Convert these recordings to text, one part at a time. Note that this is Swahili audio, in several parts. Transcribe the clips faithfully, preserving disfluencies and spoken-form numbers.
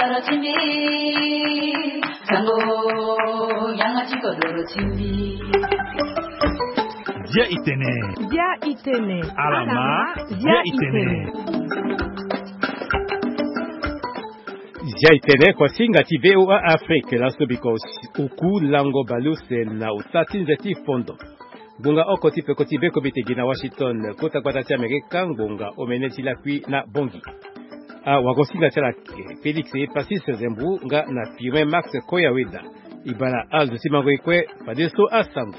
Doro chimbi, sango yangachi kodoro chimbi. Dia itene, dia itene, alama, dia itene. Dia itene kwa singa ti V O A Afrique la sobiko uku lango baluse na utati nzeti fondo. Bunga oko ti peko ti beko bitegi na Washington kota kwata ti Amerika bunga omene ti lakwi na bongi. A wagosinga ti la Felix e Pasis Zembu nga na firme Max Koyaweda. Ibala aldo ti mango ekwe padeso a sango.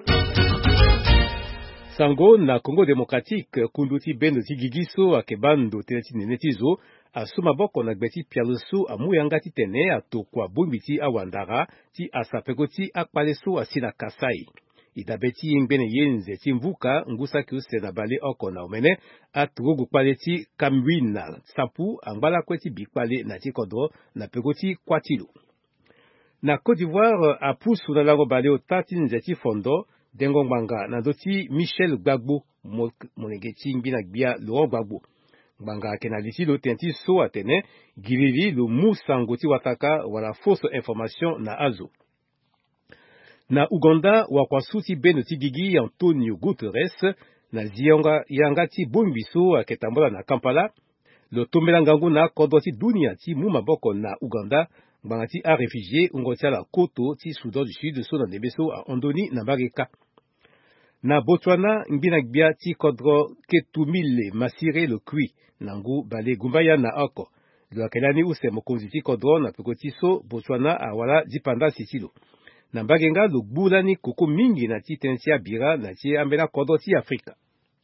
Sango na Congo Démocratique kunduti bendo ti gigiso akebando teneti nenetizo asuma boko na gbeti pialusu amuyanga ti tene atokwa bombiti awandara ti asapeko ti akpaleso asina Kasai. Idabeti ingbene yenze ti mvuka ngusa kiuse na bale oko na omene atugogu kpale ti Kamwina sapu angbala kwe ti bikpale na ti kodro na peko ti kwatilu. Na Côte d'Ivoire apusu na lango bale o tati nzeti fondo dengo mbanga na doti Michel Gbagbo monegeti ngbina gbia Laurent Gbagbo. Mbanga kena liti lo tenti so atene girili lo musango ti wataka wala fausse information na azo. Na Uganda wakwasuti beno ti gigi Antonio Guterres na zionga yanga ti bombiso aketambola na Kampala lo tombela ngangu na kodo ti dunia ti muma boko na Uganda mbanga ti a réfugié ungotia la koto ti Soudan du Sud so na nebeso a Ondoni na Bageka. Na Botswana ngbina gbia ti kodro ketumile masire lo kui nangu bale gumbaya na oko lo akelani use mokonzi ti kodro na peko ti so Botswana awala dipanda sitilo. Na Bagenga lo gbulani koko mingi na ti tensia bira na ti ambela kodro ti Afrika.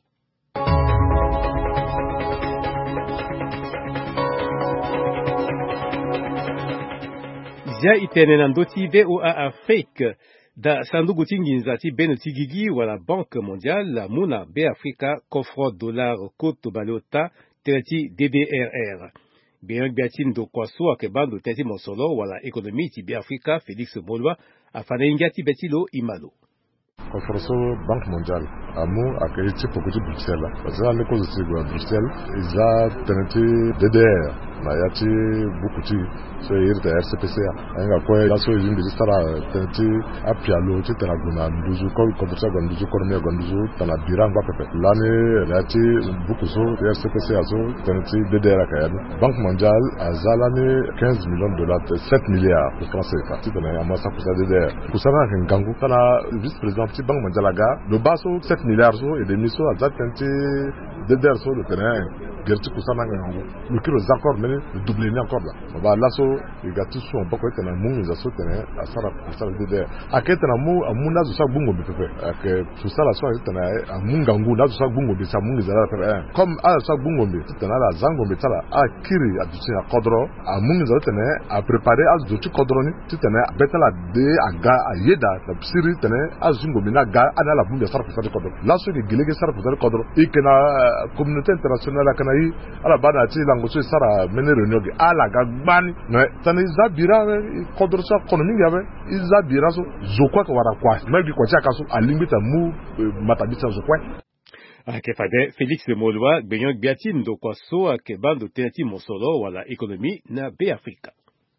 Zia itene na ndoti V O A Afrique da sandugu ti nginza ti beno ti gigi wala Banque Mondiale muna be Afrika kofro dollar koto balota tenti D D R R. Bien biati ndo kwaso akebando tenti mosolo wala ekonomi ti be Afrika Félix Molwa afana inga ti betilo imalo. Conferenso Banque Mondiale amu akeli ti poko ti Bruxelles parce que les causes ti Bruxelles iza tenenti D D R na yati buku ti so irta R C P C a nga ko ya so yindi stara tenenti apialo ti tana guna nduzu ko konversa guna nduzu korme guna nduzu tana biranga pepe lani yati buku so R C P C a so tenenti D D R ka ya Banque Mondiale azalani quinze millions de dollars sept milliards de francs C F A ti tana amasa kusa D D R kusana ngangu tana vice-président ti Banque Mondiale ga le baso sept milliards so et demi so azatenti D D R so le terrain gerti kusana ngangu le kilo zakor le doublé encore là ba laso il gâteau son boko tena mungu za so tena asara kusala D D R aketena mu amuna zo sa bungo bi pepe ak kusala so tena amunga ngu na zo sa bungo bi sa mungu za pepe comme a sa bungo bi tena la zango bi tala akiri aduti na kodro amungu za tena a préparer az do ti kodro ni tena betala de aga ayeda na psiri tena azungo bi na ga ana la bungo sara kusala kodro laso di gilege sara kusala kodro ikena communauté internationale kana yi ala bana ti lango so sara mene renyoge ala gagbani na tani zabira kodro sa ekonomi yabe izabira so zokwa ka wara kwa mebi kwa chaka so alimbita mu matabisa zokwa akefade Félix Molwa gbenyon biati ndo kwa so akebando tenati mosolo wala ekonomi na be Afrika.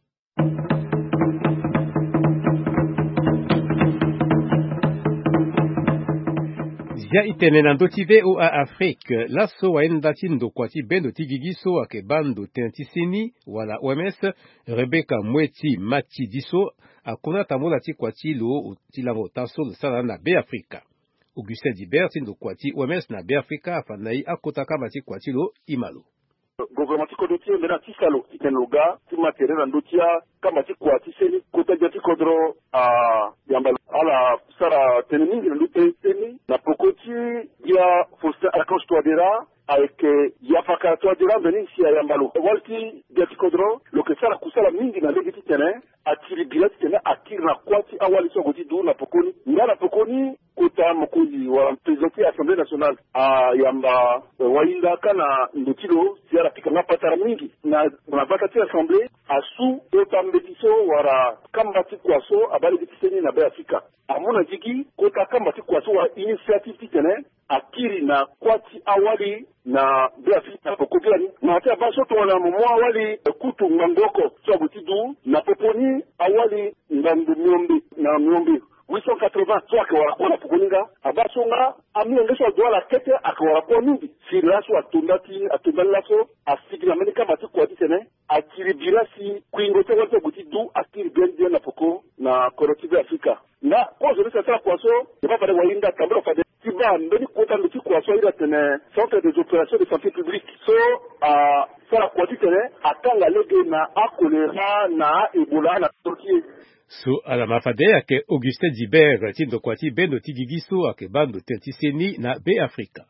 Zia itene na ndoti V O A Afrique laso wa endati ndo kwa ti bendo ti gigiso akebando tenti seni wala O M S Rebecca Mweti Mati Diso akona tamola ti kwa ti lo ti lango taso le sala na be Afrika. Augustin Dibert ndo kwa ti O M S na be Afrika afanai akota kama ti kwa ti lo imalo. Gouvernement kodotie mena tisalo itenloga ti matériel ndotia kama ti kwa ti seni kota ti kodro a yamba ala sara teningi ndute seni na pokoti ya fosta akos toadera avec yafaka toadera beni si yambalo walti gati kodro lo ke sara kusala mingi na legiti tene atiri bilati tene akiri na kwati awali so goti du na pokoni ngala pokoni kota mokuzi wa président Assemblée nationale a yamba wainda kana ndotilo siara pika ngapatara mingi na na bakati Assemblée asu otambetiso wara kambati kwaso abali ditiseni na be Afrika amona jigi kota kambati kwaso wa initiative titene aki akiri na kwati awali na Afrika pokogani na hata baso to wana mwa awali kutu ngangoko so butidu na poponi awali ngambu miombi na miombi huit cent quatre-vingts so akawara kwa pokoninga abasonga amiengesha dola kete akawara kwa mingi silaso atundati atundalaso asigina menika mati kwa tene akiri birasi kuingote wote butidu akiri bien na poko na korotive Afrika na kwa zone sasa kwa so ba pare walinda kambro fade tiba ndoni kota ndiki kwa so ira tene centre des opérations de santé publique so a sala kwa tene atanga lege na akolera na Ebola na Turquie so ala mafade ake Augustin Dibert tindo kwati bendo tigigiso ake bando tentiseni na be Afrika.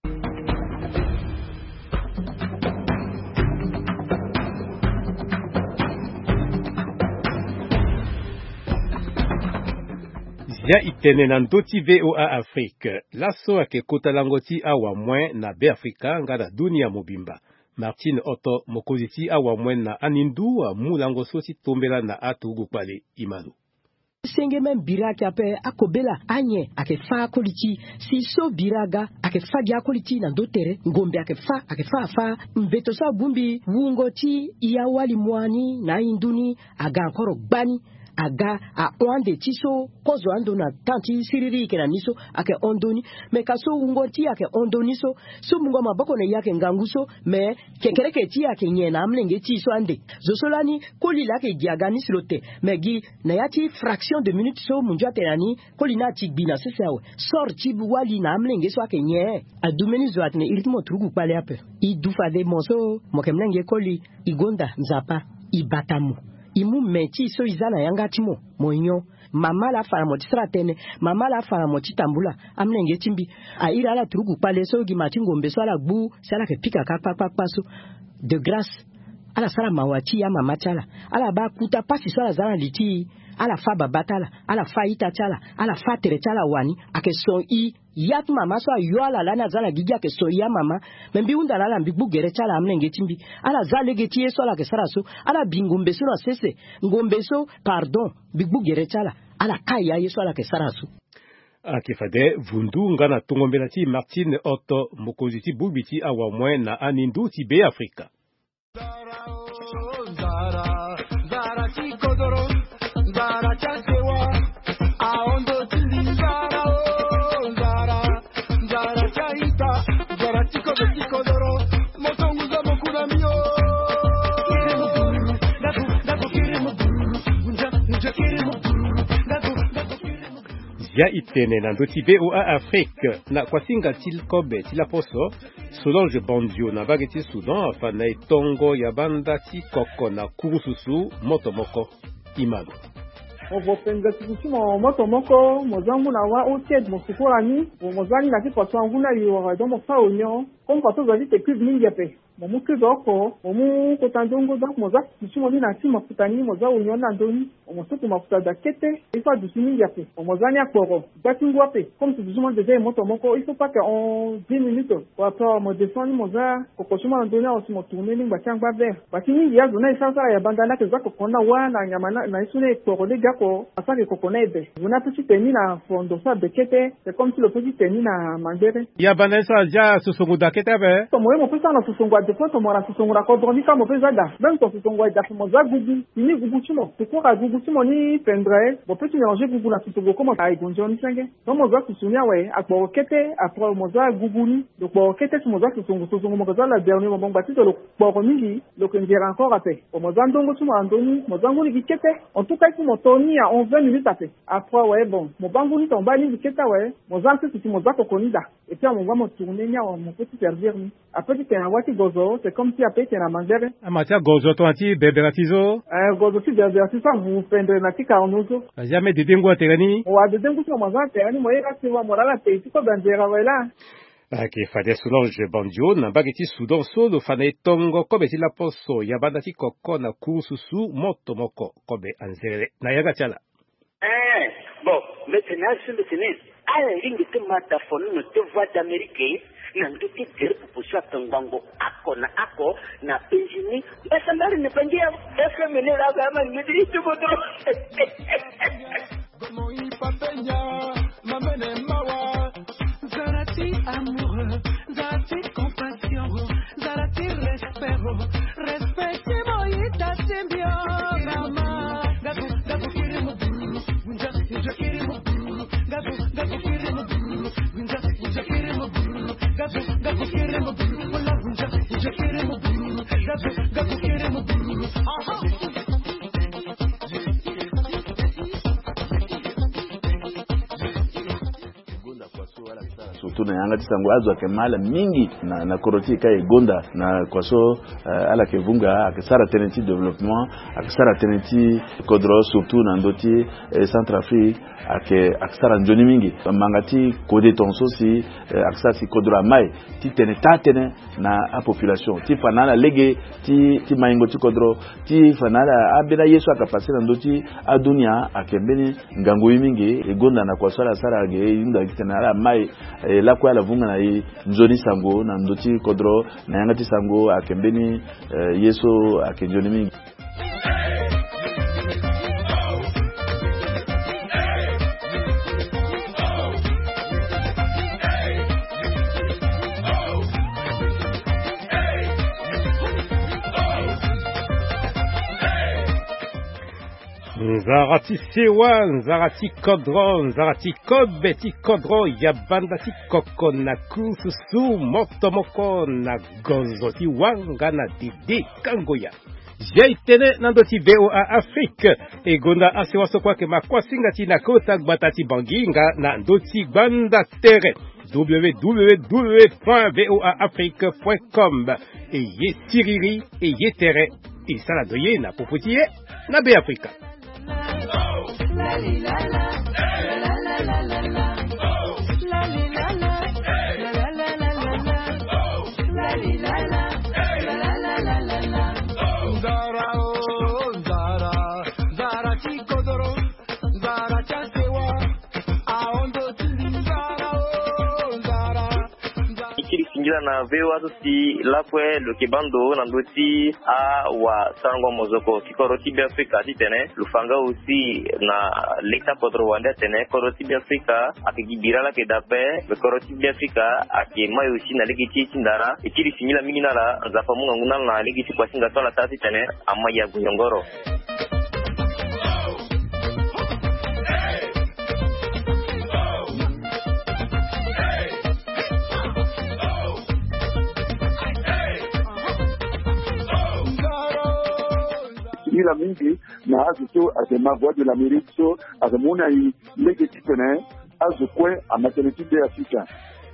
Ya itene na ndoti V O A Afrique laso ake kota langoti awa mwen na be Afrika ngada dunia mobimba. Martine Otto mokoziti awa mwen na anindu wa mulango sosi tombela na atu gupale imanu. Senge men biraki ape akobela anye ake fa koliti si so biraga ake fa dia koliti na dotere ngombe ake fa ake fa fa mbeto sa bumbi wungoti iya wali mwani na induni aga nkoro gbani aga a onde tiso kozo ando na tanti siriri ke na niso ake ondoni me kaso ungoti ake ondoni so so mungo maboko na yake nganguso me kekereke ti ake nyena amlenge tiso ande zosolani koli lake diagani silote megi na yati fraction de minute so munjo atenani koli na tigbina sesawe sorti wali na amlenge so ake nye adumeni zo atne iritmo trugu pale ape idufa de moso mokemlenge koli igonda nzapa ibatamu imu meti so izana yangati mo monyo mama la fara moti stratene mama la fara moti tambula amnenge timbi a ira la trugu pale so gi matingo mbeso ala gbu sala ke pika ka pa pa paso de grâce ala sala mawati ya mama chala ala ba kuta pasi so ala zana liti ala fa babatala ala fa ita chala ala fa tere chala wani ake so i yat mama so yo ala lana zana gija ke so ya mama membi unda la mbi bugere chala amnenge timbi ala zalege tie so ala ke saraso ala bingombe so na sese ngombe so pardon bigugere chala ala kaya yeso ala ke saraso akifade vundu ngana tungombela ti Martine Otto mokoziti bubiti awa mwen na anindu ti be Afrika. Ya itene na ndoti V O A Afrique na kwasinga til kobe tila poso Solange Bandio na bageti Sudan afana itongo ya banda ti koko na kurususu moto moko imano. Ovopenga tikuchimo moto moko mozangu na wa otied mosukurani mozangi na ti poso anguna liwa do mo fa onyo kom poso zali te kub mingi ape momu kizoko momu kotandongo donc moza tikuchimo ni na ti mafutani moza onyo na ndoni mosuku mafuta da kete il faut du mingi ape mozani akoro batingo ape comme tikuchimo déjà moto moko il faut pas que en dix minutes pour après mo descendre moza kokochimo na ndoni aussi mo tourner ni batanga ver batingi ya zona isasa ya bandana ke zako kona wa na nyama na isune koro de ko asake kokonebe zona petit teni na fondo sa bekete c'est comme si le petit teni na mangere ya banesa ja susungu da kete be to moyo mo pesa na susungu de fois to mora susungu ra ko droni ka mo pesa da même to susungu da mo za gugu ni gugu chimo to ko ra gugu chimo ni pendre bo petit mélanger gugu na susungu ko mo ai gonjo ni senge to mo za susunya we akbo kete après mo za gugu ni do bo kete mo za susungu susungu mo za la dernier mo ngba ti to lo bo mingi lo que ndira encore après mo za ndongo chimo andoni mo za ngoni kete en tout cas mo toni en vingt minutes après après ouais bon mon bangouni tombe à l'île keta ouais mon zanke c'est mon zako konida et puis on va me tourner nia mon petit servir ni après tu t'en wati gozo c'est comme si après tu en manger a matia gozo to anti beberatizo euh gozo ti beberatizo vous pendre na tika onozo jamais de dengo terani wa de dengo sur mon zanke ani mo yera ti wa morala pe ti ko bandera wala ake fade Solange Bandio na bageti Sudan solo fane tongo kobe ti la poso ya banda ti koko na kususu moto moko kobe anzere na yaga chala. Eh, bon, maintenant c'est maintenant à la ligne de mataphone no te voix d'Amérique na nduti tere pupushwa tangango ako na ako na penjini esa mbali ne pendia esa mene la gama ni midi tu bodo Como y papenya mamene mawa zarati amur Zarati compassion, zarati respect, respect moita sembio mama. Gabu gabu kiri mo buru, winja winja kiri mo buru. Gabu gabu kiri mo buru, winja winja kiri mo buru. Gabu gabu kiri mo buru, wala winja winja kiri mo buru. Gabu gabu kiri mo buru. Aha. Surtout na yanga tisango azwa kemala mingi na na koroti kai gonda na kwaso uh, ala kevunga akisara tenenti development akisara tenenti kodro surtout na ndoti eh, Centrafrique ake akisara njoni mingi mangati kode tonso si eh, akisara si kodro mai ti tene tatene na a population ti fanala lege ti ti maingo ti kodro ti fanala abena yesu akapasi na ndoti adunia akembeni ngango mingi egonda na kwaso ala sara ge inda kitena ala mai eh, la kwa la vunga na i nzoni sango na ndoti kodro na yangati sango akembeni uh, yeso akenjoni mingi. Nzarati sewa, nzarati kodro, nzarati kodbeti kodro, yabandati koko na kususu, motomoko na gonzoti wanga na didi kangoya. Jaitene nandoti V O A Afrique, egonda asewaso kwake makwasingati na kota gbatati banginga na ndoti banda tere. w w w point v o a afrique point com eye tiriri eye tere isala doye na popotiye na be Afrika. La li la la la la la la la la li la la la la la la la li la la la la la la Zara oh Zara Zara chikodoro Zara chasewa aondo Zara oh Zara ikiri singira na vewa sosi lapwe lokebando na ndoti a wa sangwa mozoko kikoroti bi Afrika ditene lufanga aussi na lekta kodro wanda tene koroti bi Afrika akigibira la kedape koroti bi Afrika akemayo aussi na legiti tindara ikiri singira mingina la zafamunga nguna na legiti kwa singa tola tati tene amaya guyongoro. La mingi na azuto azema voix de l'Amérique so azemona i lege tipene azukwe a maternité de Afrika.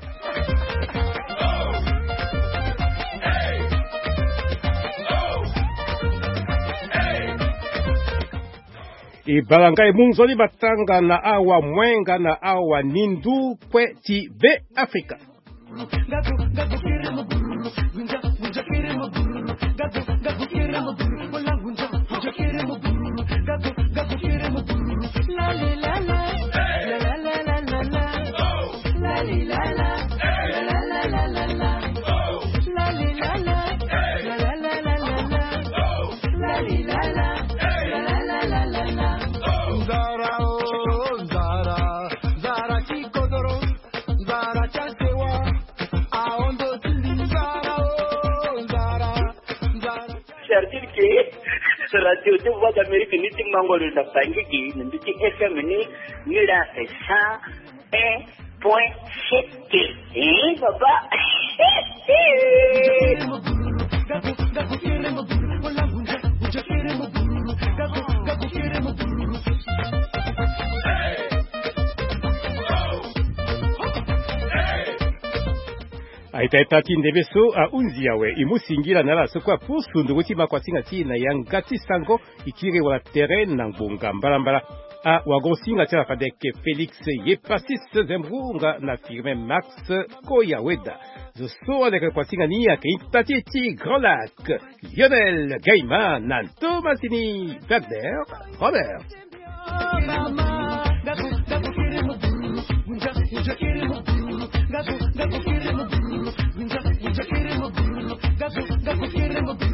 E balanga munzoli batanga na awa mwenga na awa nindu kwe ti be Afrika. Gabu gabu kire mo buru gunja gunja kire mo buru gabu gabu kire mo buru wala gunja gunja kire mo buru gabu gabu kire mo buru la li la la la la la la la la li la la la la la la la la li la la la la la la la la li la la la la la la la Zara oh Zara Zara chikodoro Zara chasewa c'est-à-dire que radio de voix d'Amérique ni ti mangolo da pangiki ni ti F M ni ni la cent un point sept eh papa Aitaitati ndebeso a unziawe imusingira nala sokwa pusundu kuti makwasinga tina yangati sango ikire wala terrain na ngonga mbalambala a wagosinga tala fadeke Felix Yepasis Zembrunga na firme Max Koyaweda zo avec kwasinga ni yake itatiti Grand Lac Lionel Gaima na Thomasini Wagner Robert Gabu gabu kire mo buru gunja gunja kire mo buru gabu gabu kire mo buru gunja gunja kire mo buru gabu gabu kire mo buru